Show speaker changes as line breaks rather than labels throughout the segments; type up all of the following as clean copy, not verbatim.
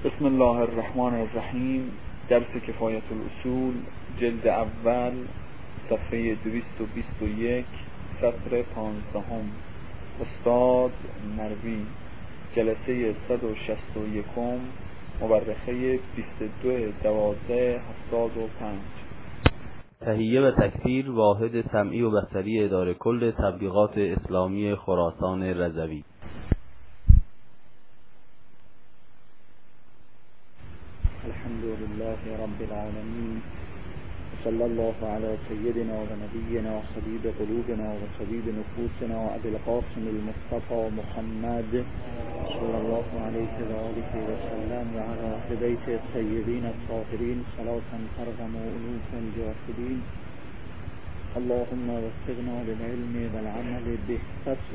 بسم الله الرحمن الرحیم. درس کفایت الاصول، جلد اول، صفحه 221، سطر 15. استاد نروی، جلسه 161، مورخه 22/12/75.
تهیه و تکثیر واحد سمعی و بصری اداره کل تبلیغات اسلامی خراسان رضوی.
الحمد لله رب العالمين، صلى الله على سيدنا ونبينا وحبيب قلوبنا وطبيب نفوسنا أبي القاسم المصطفى محمد صلى الله عليه وآله وسلم وعلى أهل بيت الطيبين الطاهرين صلاة ترغم أنوف الجاهدين. اللهم وفقنا للعلم والعمل به. فصل: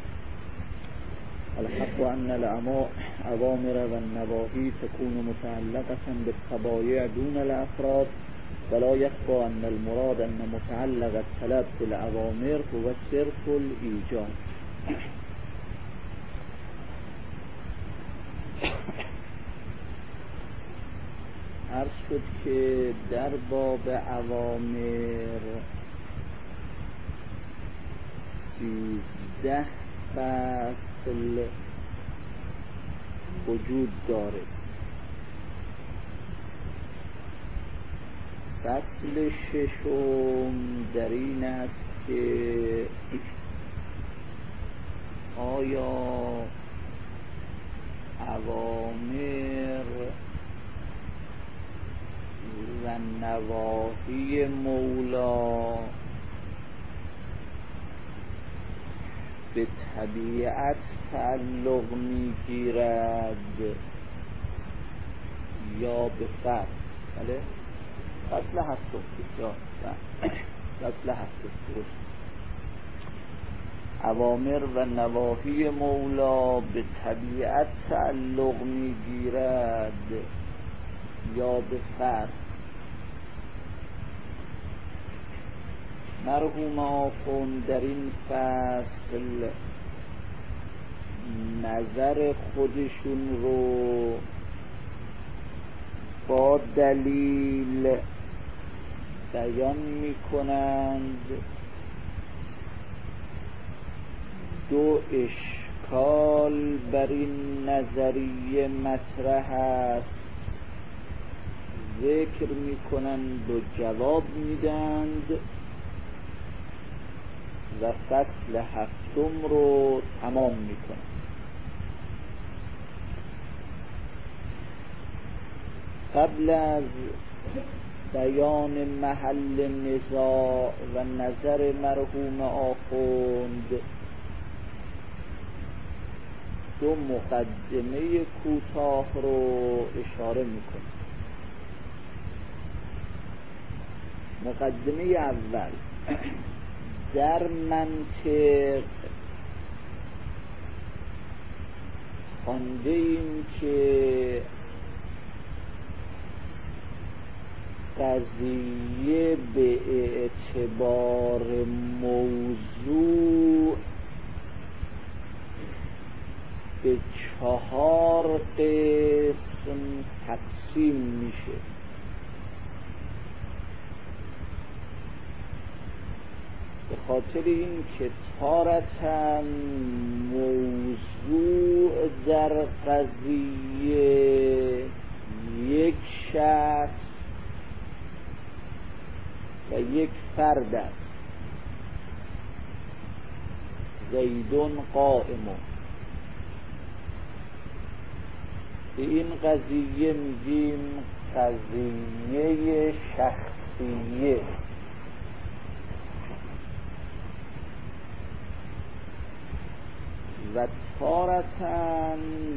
الحق أن الأوامر والنواهي تكون متعلقة بالطبائع دون الأفراد، ولا يخفى أن المراد أن متعلق الطلب بالأوامر هو صرف الإيجاب. عرض شد که در باب اوامر 13 فصل وجود داره. فصل ششم در این است که آیا اوامر و نواهی مولا به طبیعت تعلق میگیرد یا به فرد؟ بله، فصل هفتم. فصل هفتم. اوامر و نواهی مولا به طبیعت تعلق میگیرد یا به فرد؟ مرحوم آخوند در این فصل نظر خودشون رو با دلیل بیان می کنند. دو اشکال بر این نظریه مطرح است، ذکر می کنند و جواب میدند و فصل هفتم رو تمام می کنند. قبل از بیان محل نزاع و نظر مرحوم آخوند دو مقدمه کوتاه رو اشاره میکنم. مقدمه اول: در منطق خوانده ایم که قضیه به اعتبار موضوع به 4 قسم تقسیم میشه. به خاطر این که تارةً موضوع در قضیه یک شخص و یک فرد است. زیدون قائم. به این قضیه میگیم قضیه شخصیه. و تارةً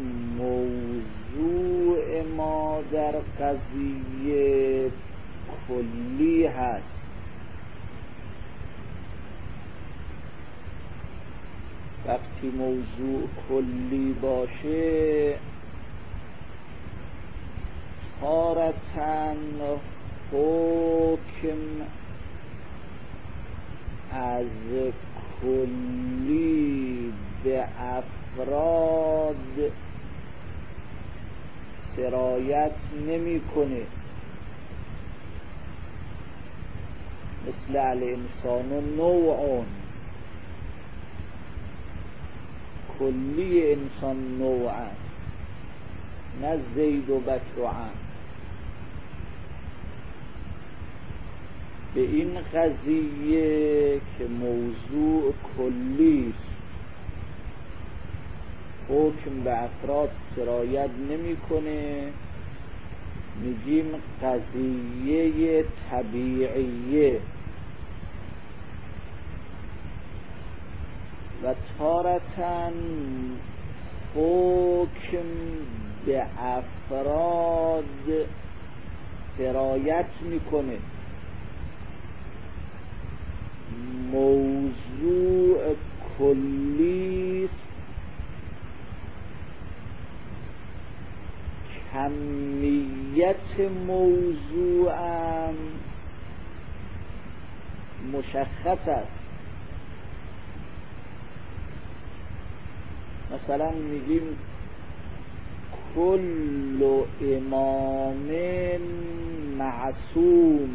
موضوع ما در قضیه کلی هست. وقتی موضوع کلی باشه تارةً حکم از کلی به افراد سرایت نمیکنه. مثل الانسان نوعون، کلی انسان نوعن، نه زید و بکر و عم. به این قضیه که موضوع کلی است، حکم به افراد سرایت نمیکنه، میگیم قضیه طبیعیه. و تارتاً حکم به افراد سرایت میکنه، موضوع کلی کمیت موضوعم مشخص است. مثلا میگیم کل امام معصوم،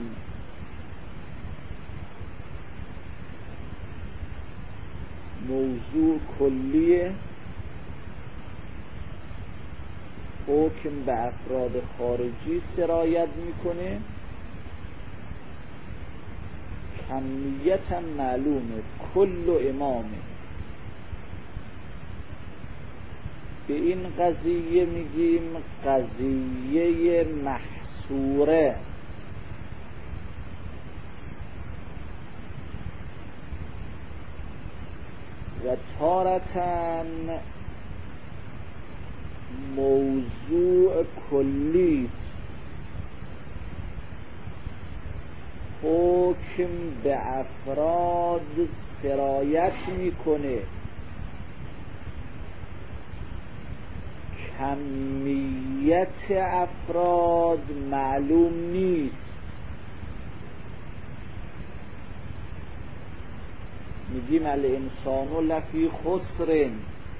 موضوع کلیه، حکم به افراد خارجی سرایت میکنه، کمیت هم معلومه، کل امامه. به این قضیه میگیم قضیه محصوره. و تارتاً موضوع کلی حکم به افراد سرایت میکنه، کمیت افراد معلوم نیست. میگیم الانسان لفی خسر،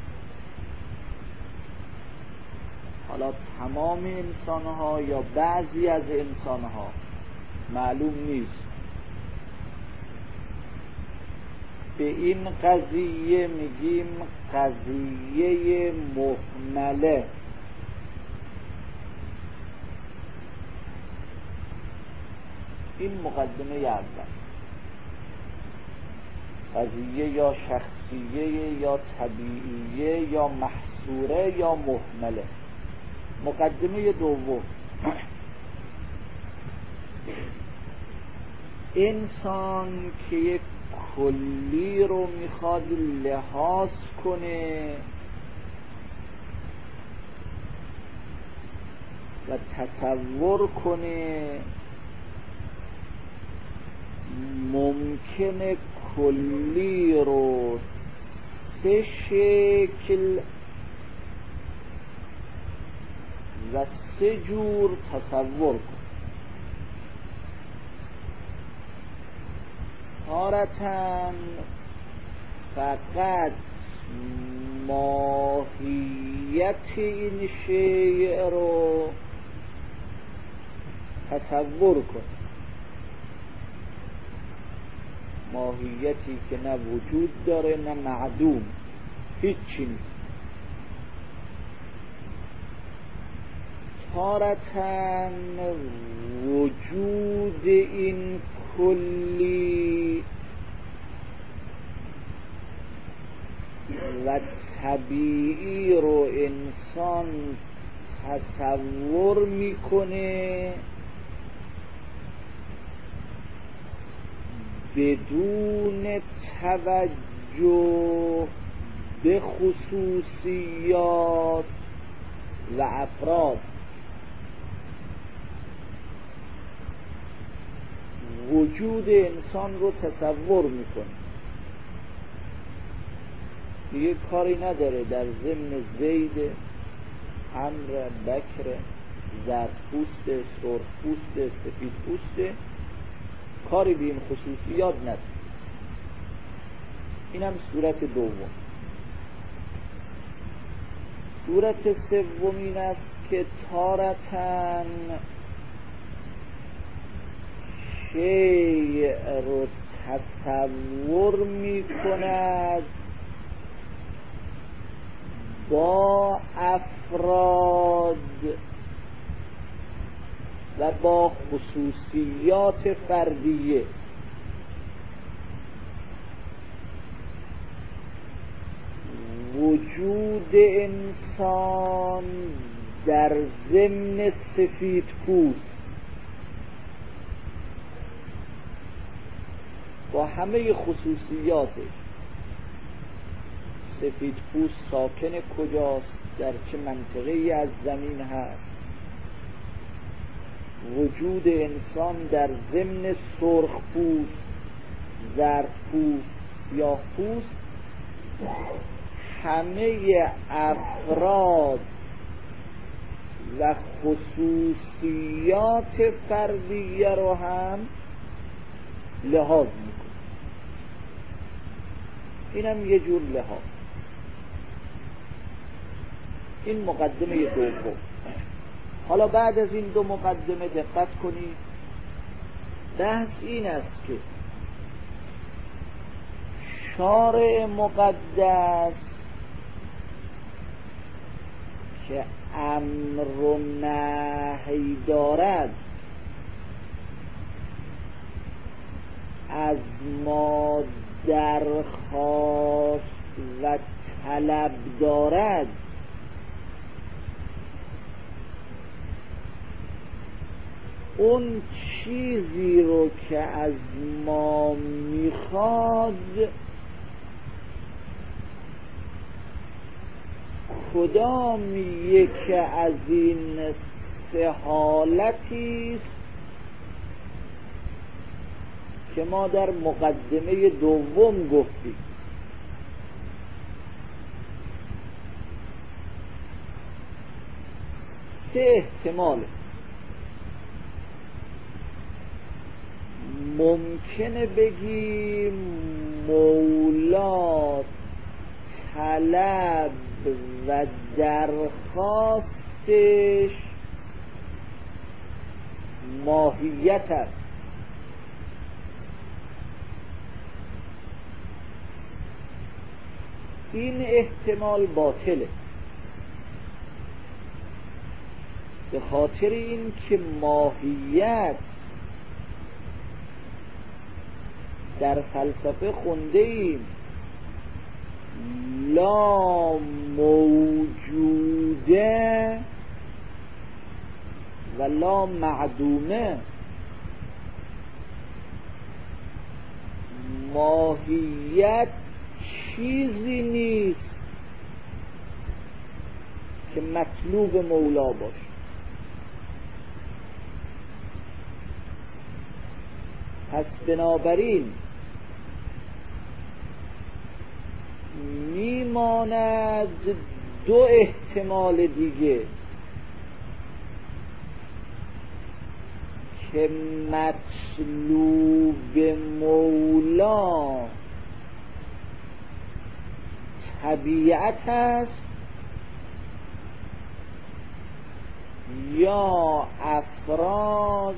حالا تمام انسانها یا بعضی از انسانها معلوم نیست. به این قضیه میگیم قضیه مهمله. این مقدمه اول. قضیه یا شخصیه یا طبیعیه یا محصوره یا مهمله. مقدمه دوم، انسان که یک کلی رو میخواد لحاظ کنه و تصور کنه، ممکنه کلی رو سه شکل و سه جور تصور کنه. تارتاً فقط ماهیت این شیء رو تصور کن، ماهیتی که نه وجود داره نه معدوم، هیچی نیست. تارتاً وجود این کلی و طبیعی رو انسان تصور میکنه بدون توجه به خصوصیات و افراد. وجود انسان رو تصور میکنه، دیگه کاری نداره در ضمن زید، عمرو، بکر، زردپوست، سرخپوست، سفیدپوست، کاری به این خصوصیات نداره. این هم صورت دوم. صورت سومین است که تارتن شیء رو تصور می کند با افراد و با خصوصیات فردیه. وجود انسان در ضمن سفید پوست با همه خصوصیاتش، سفید پوست ساکن کجاست، در چه منطقه‌ای از زمین هست، وجود انسان در ضمن سرخ پوست، زرد پوست، سیاه پوست، همه افراد و خصوصیات فردیه رو هم لحاظ میکنه. اینم یه جور لحاظ. این مقدمه دوم. حالا بعد از این دو مقدمه دقت کنید. بحث این است که شارع مقدس که امر و نهی دارد از ما درخواست و طلب دارد، اون چیزی رو که از ما میخواد کدام یک از این سه حالتی است که ما در مقدمه دوم گفتیم. سه احتمال ممکنه بگیم مولا طلب و درخواستش ماهیت است. این احتمال باطله، به خاطر این که ماهیت در فلسفه خونده ایم لا موجوده و لا معدومه. ماهیت چیزی نیست که مطلوب مولا باشه. پس بنابراین میماند دو احتمال دیگه که مطلوب مولا طبیعت است یا افراد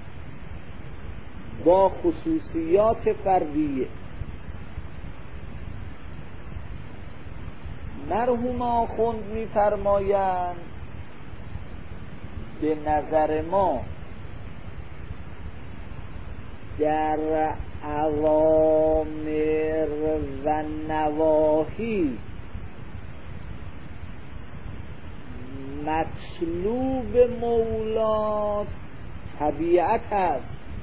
با خصوصیات فردیه. مرحوم آخوند می‌فرمایند به نظر ما در اوامر و نواهی مطلوب مولا طبیعت است،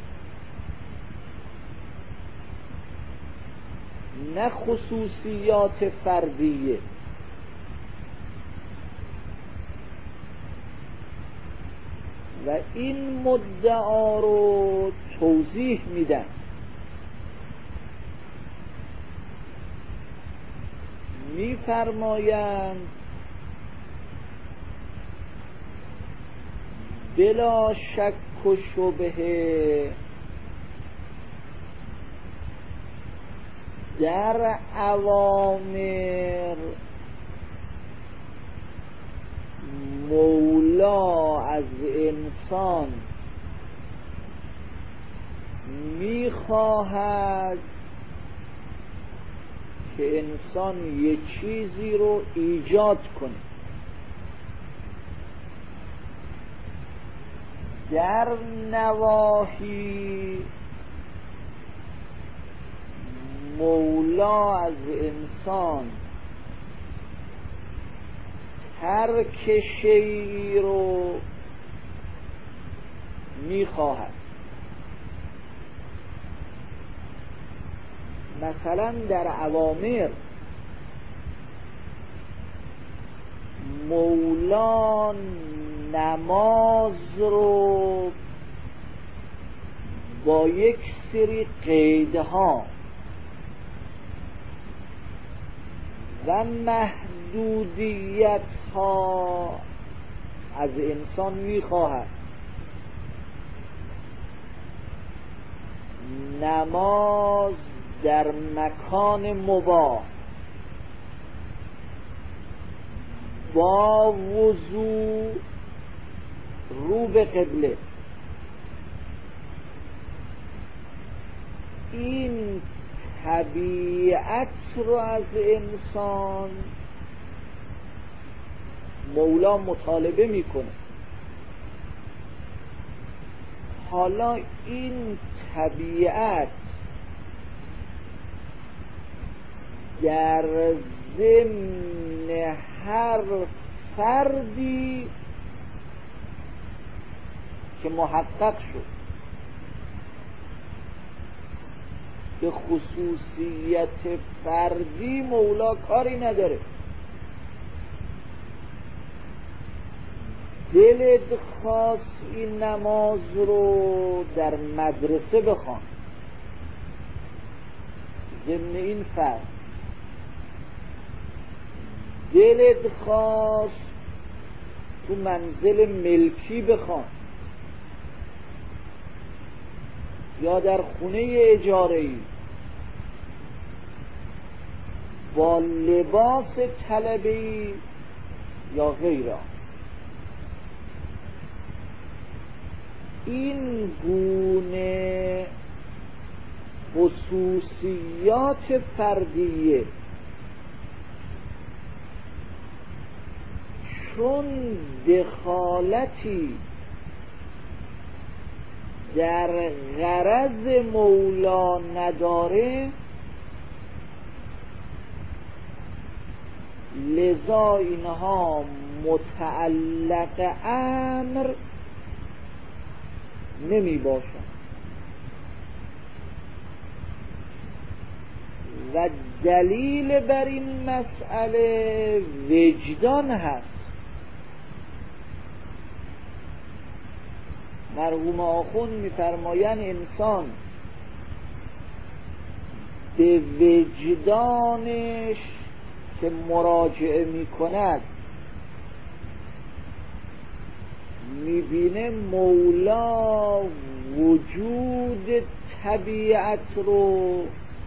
نه خصوصیات فردیه. و این مدعا رو توضیح میدن. میفرمایند بلا شک و شبهه در اوامر از انسان میخواهد که انسان یک چیزی رو ایجاد کنه. در نواحی مولا از انسان ترک شیئی رو میخواهد. مثلا در اوامر مولا نماز رو با یک سری قیدها و محدودیت ها از انسان میخواهد. نماز در مکان مباح با وضو رو به قبله، این طبیعت رو از انسان مولا مطالبه میکنه. حالا این طبیعت در ضمن هر فردی که محقق شد که خصوصیت فردی مولا کاری نداره، دلت خواست این نماز رو در مدرسه بخوان ضمن این فرد، دلت خواست تو منزل ملکی بخوان یا در خونه اجاره‌ای با لباس طلبه‌ای یا غیره، این گونه خصوصیات فردیه چون دخالتی در غرض مولا نداره، لذا اینها متعلق امر نمی باشند و دلیل بر این مسئله وجدان هست. مرحوم آخوند می‌فرمایند انسان به وجدانش که مراجعه می‌کند می‌بینه مولا وجود طبیعت رو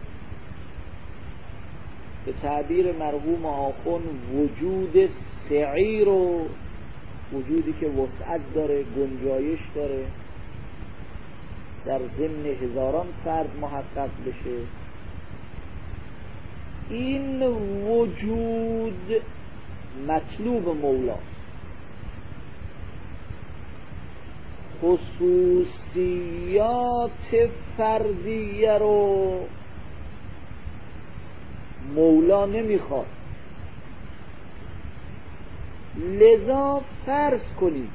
به تعبیر مرحوم آخوند وجود سعی رو، وجودی که وسعت داره، گنجایش داره، در ضمن هزاران فرد محقق بشه، این وجود مطلوب مولاست. خصوصیات فردیه رو مولا نمیخواد. لذا فرض کنید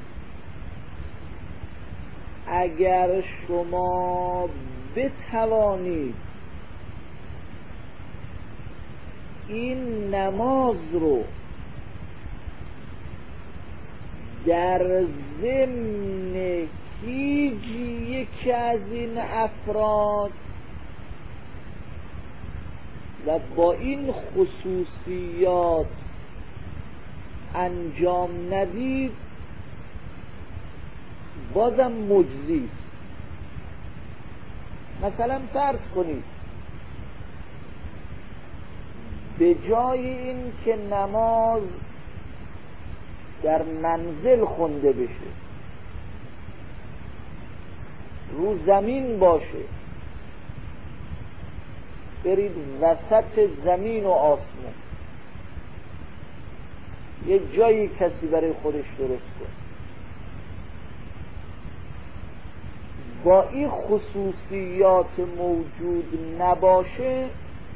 اگر شما بتوانید این نماز رو در ضمن هیچ یکی از این افراد و با این خصوصیات انجام ندید، بازم مجزی. مثلا فرض کنید به جای این که نماز در منزل خونده بشه رو زمین باشه، برید وسط زمین و آسمان، یه جایی کسی برای خودش درست کن. با این خصوصیات موجود نباشه،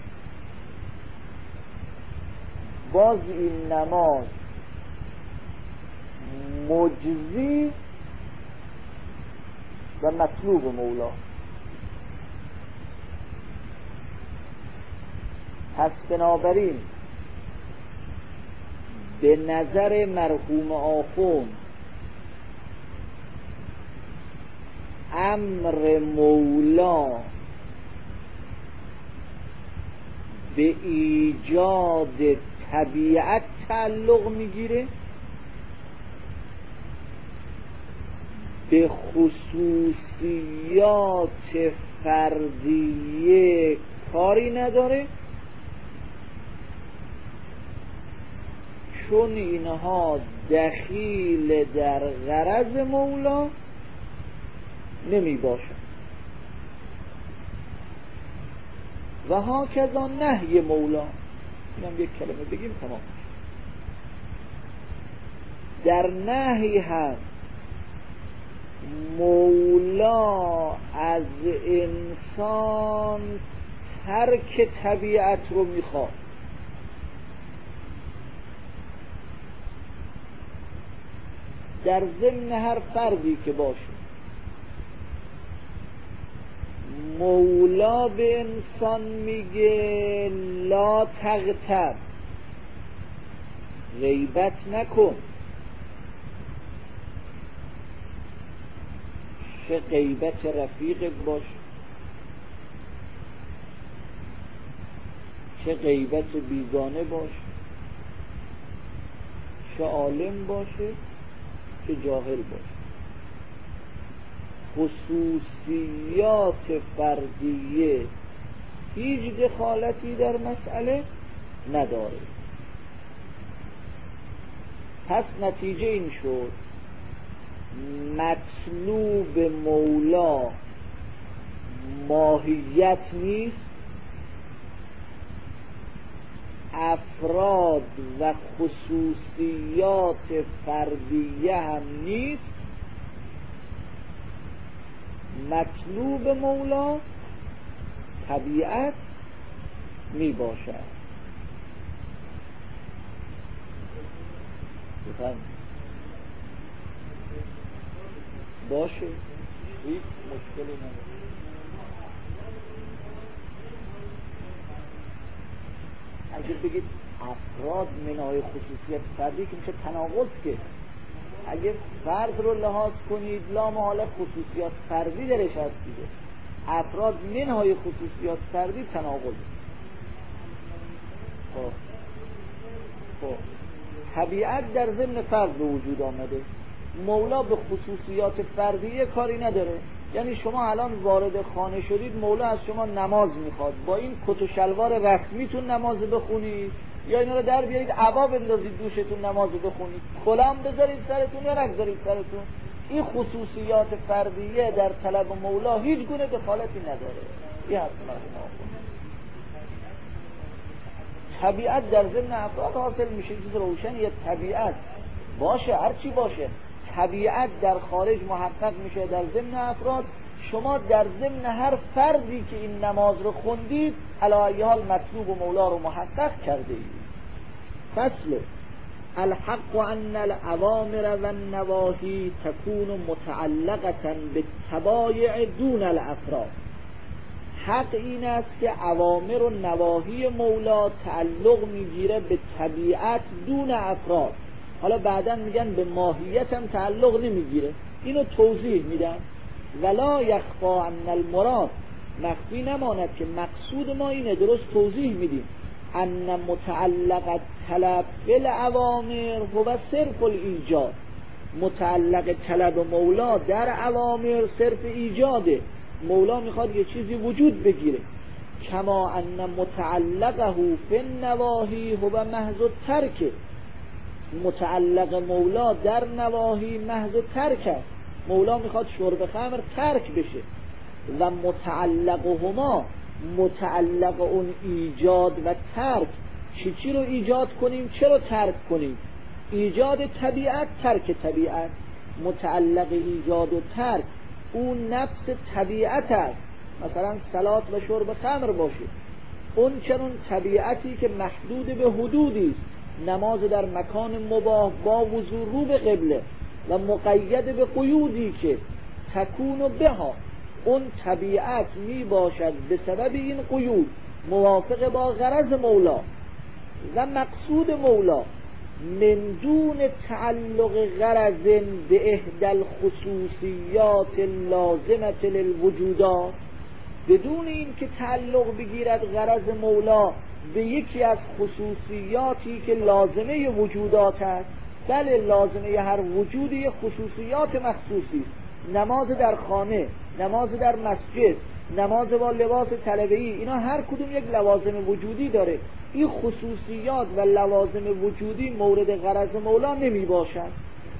باز این نماز مجزی و مطلوب مولا. پس بنابراین به نظر مرحوم آخوند امر مولا به ایجاد طبیعت تعلق میگیره، به خصوصیات فردیه کاری نداره، چون اینها دخیل در غرض مولا نمی باشد. و هاکذا نهی مولا، اینم یک کلمه بگیم تمام. در نهی هم مولا از انسان ترک طبیعت رو میخواد. در ضمن هر فردی که باشه مولا به انسان میگه لا تغتب، غیبت نکن. چه غیبت رفیقت باشه، چه غیبت بیگانه باشه، چه عالم باشه چه جاهل باشه، خصوصیات فردیه هیچ دخالتی در مسئله نداره. پس نتیجه این شد مطلوب مولا ماهیت نیست، افراد و خصوصیات فردیه هم نیست، مطلوب مولا طبیعت می باشد. باشه، هیچ مشکلی نداره. اگه بگید افراد منهای خصوصیت فردی که میشه تناقض، که اگه فرد رو لحاظ کنید لا محاله خصوصیات فردی درش هست دیگه. افراد منهای خصوصیات فردی تناقض. خب طبیعت در ضمن فرد به وجود آمده، مولا به خصوصیات فردی کاری نداره. یعنی شما الان وارد خانه شدید، مولا از شما نماز میخواد، با این کت و شلوار رسمیتون نماز بخونید یا اینا رو در بیارید عبا بندازید دوشتون نماز بخونید، کلام بذارید سرتون یا نگذارید سرتون. این خصوصیات فردیه در طلب مولا هیچ گونه دخالتی نداره. یه حتما طبیعت در ضمن افراد حاصل میشه. چیز روشنیه، طبیعت باشه هر چی باشه، طبیعت در خارج محقق میشه در ضمن افراد. شما در ضمن هر فردی که این نماز رو خوندید علی ای حال مطلوب و مولا رو محقق کرده اید. فصل الحق ان الاوامر و النواهی تكون متعلقه بالطبایع دون الافراد. حق این است که اوامر و نواهی مولا تعلق میگیره به طبیعت دون افراد. حالا بعدا میگن به ماهیت هم تعلق نمیگیره، اینو توضیح میدن. ولا یخفا ان المراد، مخفی نماند که مقصود ما اینه، درست توضیح میدیم. ان متعلق طلب بالاوامر هو صرف الایجاد، متعلق طلب مولا در اوامر صرف ایجاده. مولا میخواد یه چیزی وجود بگیره. کما ان متعلقه فی النواهی هو محض الترک، متعلق مولا در نواهی محض ترک است. مولا میخواد شرب خمر ترک بشه. و متعلقهما، متعلق اون ایجاد و ترک، چی رو ایجاد کنیم، چرا ترک کنیم؟ ایجاد طبیعت، ترک طبیعت. متعلق ایجاد و ترک اون نفس طبیعت است. مثلا صلات و شرب خمر باشه، اون چنون طبیعتی که محدود به حدودی است. نماز در مکان مباح با وضو رو به قبله و مقید به قیودی که تکون و بها، اون طبیعت می باشد به سبب این قیود موافق با غرض مولا و مقصود مولا، من دون تعلق غرض به احدى الخصوصیات اللازمة للوجودات، بدون این که تعلق بگیرد غرض مولا به یکی از خصوصیاتی که لازمه وجودات است. بله، لازمه هر وجودی خصوصیات مخصوصی است. نماز در خانه، نماز در مسجد، نماز با لباس طلبه‌ای، اینا هر کدوم یک لوازم وجودی داره. این خصوصیات و لوازم وجودی مورد غرض مولا نمی باشد.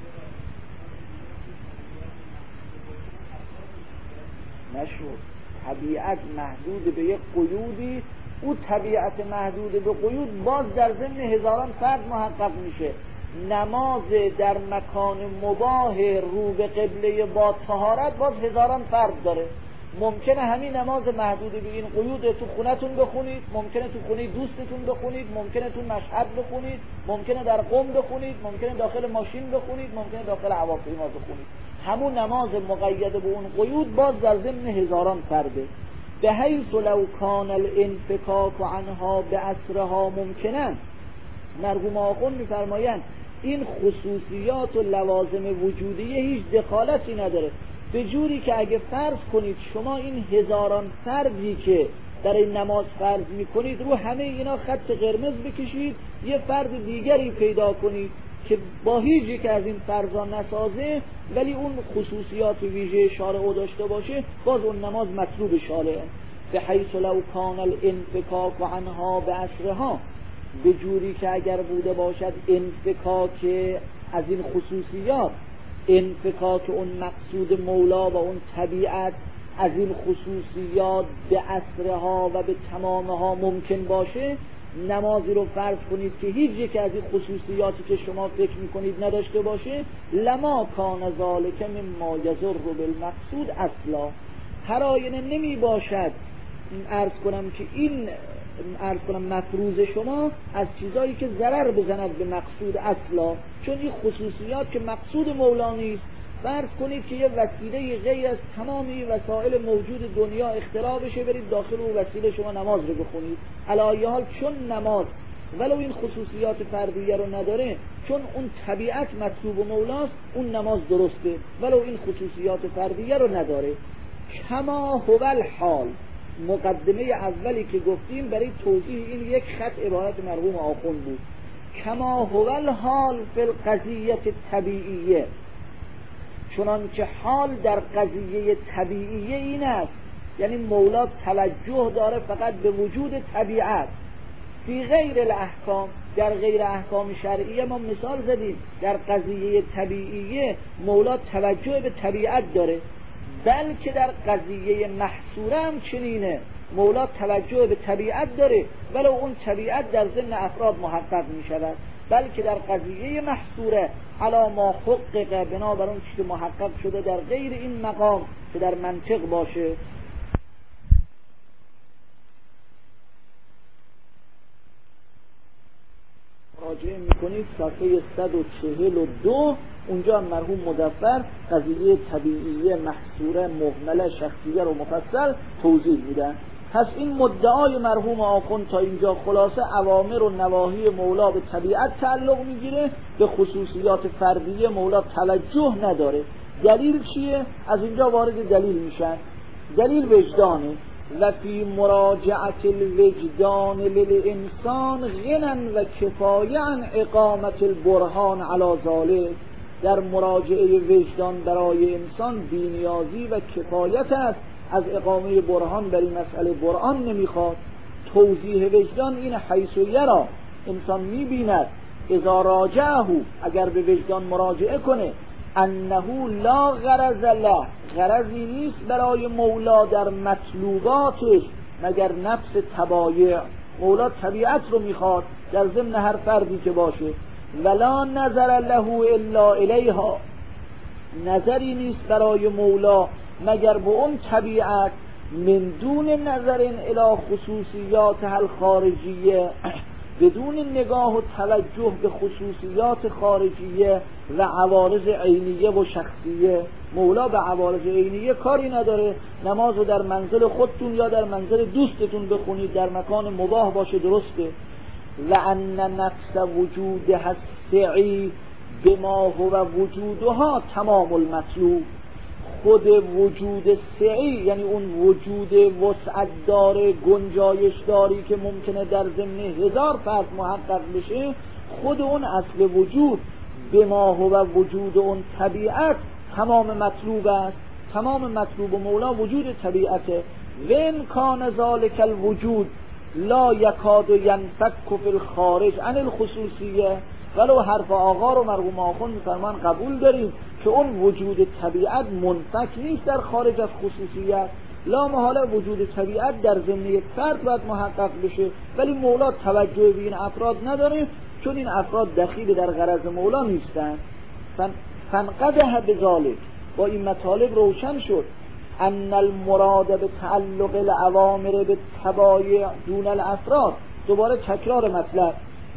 نشد طبیعت محدود به یک قیودی، او طبیعت محدود به قیود باز در ضمن هزاران فرد محقق میشه. نماز در مکان مباح رو به قبله با طهارت باز هزاران فرد داره. ممکنه همین نماز محدود به این قیود تو خونتون بخونید، ممکنه تو خونه دوستتون بخونید، ممکنه تو مشهد بخونید، ممکنه در قم بخونید، ممکنه داخل ماشین بخونید، ممکنه داخل هواپیما بخونید. همون نماز مقید به اون قیود باز در ضمن هزاران فرده. به حیث لو کان الانفکاک عنها بأسرها ممکنن. مرحوم آخوند میفرمایند این خصوصیات و لوازم وجودیه هیچ دخالتی نداره، به جوری که اگه فرض کنید شما این هزاران فردی که در این نماز فرض میکنید رو همه اینا خط قرمز بکشید، یه فرد دیگری پیدا کنید که با هیچ یک از این فرضا نسازه ولی اون خصوصیات ویژه شارع داشته باشه، باز اون نماز مطلوب شارعه. به حیث لو کان الانفکاک عنها بأسرها، به جوری که اگر بوده باشد انفکاک از این خصوصیات، انفکاک اون مقصود مولا و اون طبیعت از این خصوصیات به اسرها و به تمامها ممکن باشه، نمازی رو فرض کنید که هیچ یک از این خصوصیاتی که شما فکر میکنید نداشته باشه، لما کان ذالک مما یضر بالمقصود اصلا، هر آینه نمی باشد عرض کنم مفروض شما از چیزایی که ضرر بزند به مقصود اصلا، چون این خصوصیات که مقصود مولا نیست. فرض کنید که یه وسیله غیر از تمامی وسایل موجود دنیا اختراع بشه، برید داخل اون وسیله شما نماز رو بخونید. علی ای حال چون نماز ولو این خصوصیات فردیه رو نداره، چون اون طبیعت مطلوب مولاست، اون نماز درسته ولو این خصوصیات فردیه رو نداره. کما هو الحال، مقدمه اولی که گفتیم برای توضیح این یک خط عبارت مرحوم آخوند بود. کما هو الحال فی القضیه طبیعیه، چنان که حال در قضیه طبیعیه این است، یعنی مولا توجه داره فقط به وجود طبیعت. فی غیر الاحکام، در غیر احکام شرعیه ما مثال زدیم، در قضیه طبیعیه مولا توجه به طبیعت داره، بلکه در قضیه محصوره هم چنینه، مولا توجه به طبیعت داره ولو اون طبیعت در ضمن افراد محقق می شود، بلکه در قضیه محصوره علی ما حقق، بنابر اون چیزی محقق شده در غیر این مقام که در منطق باشه. راجعه میکنید صفحه 142، اونجا مرحوم مظفر قضیه طبیعیه محصوره مهمله شخصیه رو مفصل توضیح میدن. پس این مدعای مرحوم آخوند تا اینجا خلاصه اوامر و نواهی مولا به طبیعت تعلق میگیره، به خصوصیات فردیه مولا توجه نداره. دلیل چیه؟ از اینجا وارد دلیل میشن. دلیل وجدانه. و فی مراجعت الوجدان للانسان غنن و کفایه عن اقامت البرهان علی ذلک، در مراجعه وجدان برای انسان بی‌نیازی و کفایت است از اقامه برهان بر این مسئله. برهان نمیخواد. توضیح وجدان این حیث یرا، انسان میبیند اذا راجعه، اگر به وجدان مراجعه کنه، انه لا غرض له، غرضی نیست برای مولا در مطلوباتش مگر نفس تبایع. مولا طبیعت رو میخواد در ضمن هر فردی که باشه. ولا نظر له الا الیها، نظری نیست برای مولا مگر به اون طبیعت، من دون نظر الی خصوصیاتها الخارجیه، بدون نگاه و توجه به خصوصیات خارجیه و عوارض عینیه و شخصیه. مولا به عوارض عینیه کاری نداره. نماز رو در منزل خودتون یا در منزل دوستتون بخونید، در مکان مباح باشه، درسته. و ان نفس وجود السعی بما هو وجودها تمام المطلوب، خود وجود سعی یعنی اون وجود وسعت داره، گنجایش داری که ممکنه در ضمن 1000 فرد محقق بشه، خود اون اصل وجود بما هو وجود اون طبیعت تمام مطلوب است. تمام مطلوب مولا وجود طبیعته. و ان کان ذلک الوجود لا یکاد ینفک فی الخارج عن الخصوصیه، ولو حرف آقا رو مرحوم آخوند میفرمان قبول داریم که اون وجود طبیعت منفک نیست در خارج از خصوصیت. لا محاله وجود طبیعت در ضمن یک فرد باید محقق بشه، ولی مولا توجه به این افراد نداره چون این افراد دخیل در غرض مولا نیستن. فانقدح بذالک، با این مطالب روشن شد ان المراد به تعلق الاوامر به تبایع دون الافراد. دوباره تکرار مطلب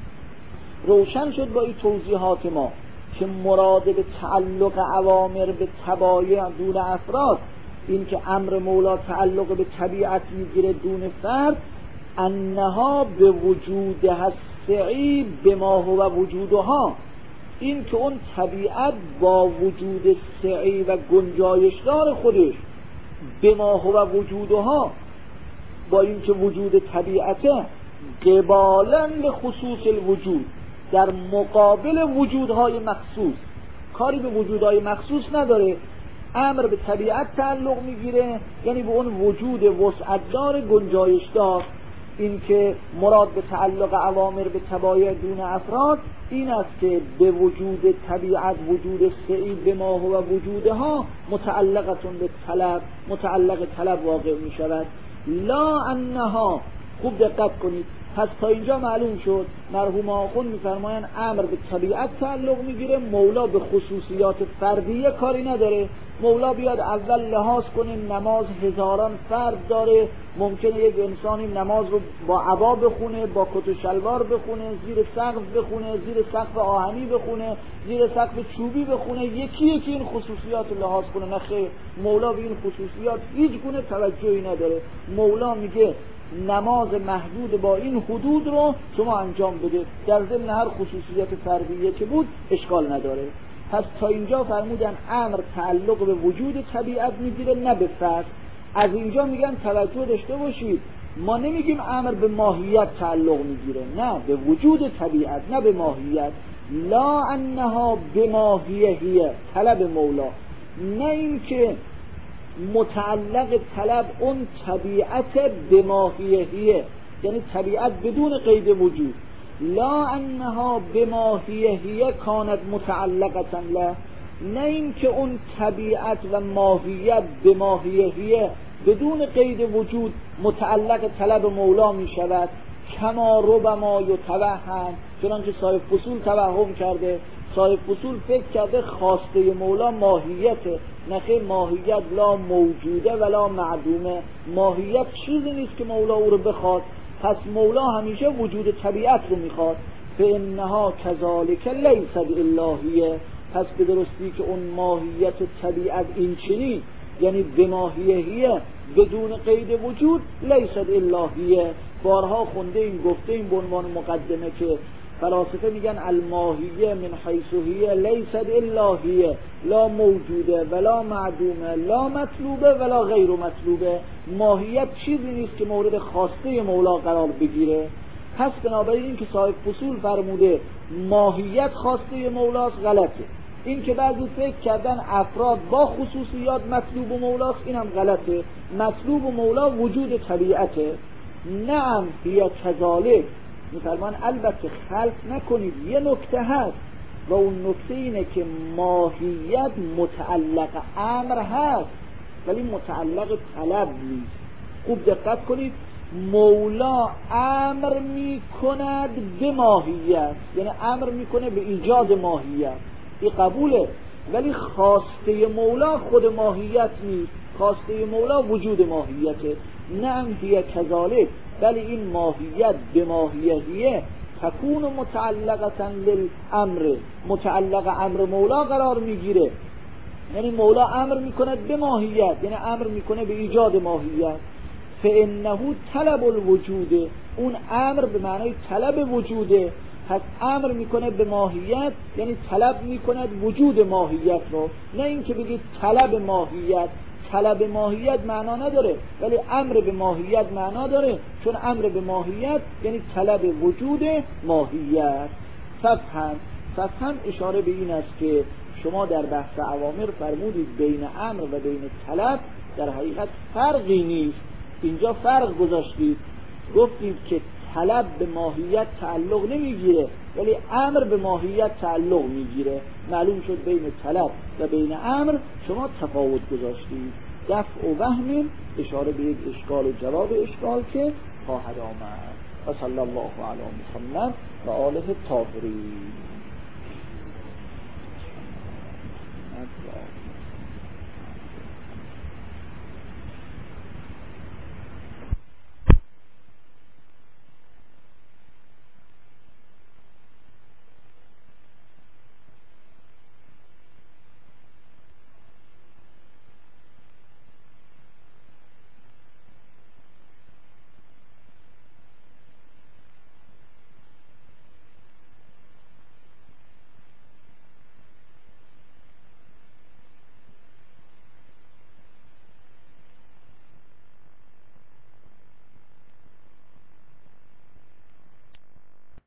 روشن شد با این توضیحات ما که مراد به تعلق اوامر به تبایع دون افراد، این که امر مولا تعلق به طبیعت میگیره دون فرد، انها به وجود السعی بما هو وجودها، این که اون طبیعت با وجود سعی و گنجایشدار خودش بما هو وجودها، با این که وجود طبیعته قبالاً به خصوص الوجود، در مقابل وجودهای مخصوص، کاری به وجودهای مخصوص نداره، امر به طبیعت تعلق میگیره، یعنی به اون وجود وسعتدار گنجایشدار. این که مراد به تعلق اوامر به تبایع دون افراد این است که به وجود طبیعت وجود سعی به ما هو وجودها متعلقتون به طلب، متعلق طلب واقع می شود. لا انها، خوب دقت کنید، پس تا اینجا معلوم شد مرحوم آخوند میفرمایند امر به طبیعت تعلق میگیره، مولا به خصوصیات فردیه کاری نداره. مولا بیاد اول لحاظ کنه نماز هزاران فرد داره، ممکنه یک انسانی نماز رو با عبا بخونه، با کت و شلوار بخونه، زیر سقف بخونه، زیر سقف آهنی بخونه، زیر سقف چوبی بخونه، یکی یکی این خصوصیات رو لحاظ کنه. نه خیر، مولا به این خصوصیات هیچ گونه توجهی نداره. مولا میگه نماز محدود با این حدود رو شما انجام بده، در ضمن هر خصوصیت فردیه که بود اشکال نداره. پس تا اینجا فرمودن امر تعلق به وجود طبیعت میگیره نه به فرد. از اینجا میگن توجه داشته باشید، ما نمیگیم امر به ماهیت تعلق میگیره، نه به وجود طبیعت، نه به ماهیت. لا انها بماهیه، طلب مولا، نه این که متعلق طلب اون طبیعت بماهیه، یعنی طبیعت بدون قید وجود. لا انها بماهیه کانت متعلقتا له، نه این که اون طبیعت و ماهیت بماهیه بدون قید وجود متعلق طلب مولا می شود. کما ربما یتوهم، چنانکه صاحب فصول توهم کرده، صاحب فصول فکر کرده خواسته مولا ماهیته. نخیر، ماهیت لا موجوده ولا معدومه، ماهیت چیزی نیست که مولا او رو بخواد. پس مولا همیشه وجود طبیعت رو میخواد. فانها کذالک لیست الهیه، پس به درستی که اون ماهیت طبیعت این چنین، یعنی بماهیه بدون قید وجود، لیست الهیه. بارها خونده این، گفته این به عنوان مقدمه که فلاسفه میگن الماهیه من حیث هی لیست الهیه، لا موجوده ولا معدومه، لا مطلوبه ولا غیر مطلوبه. ماهیت چیزی نیست که مورد خواسته مولا قرار بگیره. پس بنابراین این که صاحب فصول فرموده ماهیت خواسته مولاست غلطه. این که بعضی فکر کردن افراد با خصوصیات مطلوب و مولاست، این هم غلطه. مطلوب و مولا وجود طبیعته. نعم هی کذالک، میفرمان البته خلط نکنید، یه نکته هست و اون نکته اینه که ماهیت متعلق امر هست ولی متعلق طلب نیست. خوب دقت کنید، مولا امر می کند به ماهیت، یعنی امر می کنه به ایجاد ماهیت، این قبوله، ولی خواسته مولا خود ماهیت نیست، خواسته مولا وجود ماهیته. نه هی کذالک، بلی این ماهیت به ماهیتیه تکون متعلقتا للامر، متعلق امر مولا قرار میگیره، یعنی مولا امر میکنه به ماهیت، یعنی امر میکنه به ایجاد ماهیت. فانه طلب الوجود، اون امر به معنای طلب وجوده، پس امر میکنه به ماهیت یعنی طلب میکند وجود ماهیت رو، نه اینکه بگید طلب ماهیت. طلب ماهیت معنا نداره ولی امر به ماهیت معنا داره، چون امر به ماهیت یعنی طلب وجود ماهیت. فهم اشاره به این است که شما در بحث اوامر فرمودید بین امر و بین طلب در حقیقت فرقی نیست، اینجا فرق گذاشتید، گفتید که طلب به ماهیت تعلق نمیگیره ولی امر به ماهیت تعلق میگیره. معلوم شد بین طلب و بین امر شما تفاوت گذاشتید. دفع و وهم اشاره به یک اشکال و جواب اشکال که خواهد آمد. و صلی الله علی محمد و آله الطاهرین.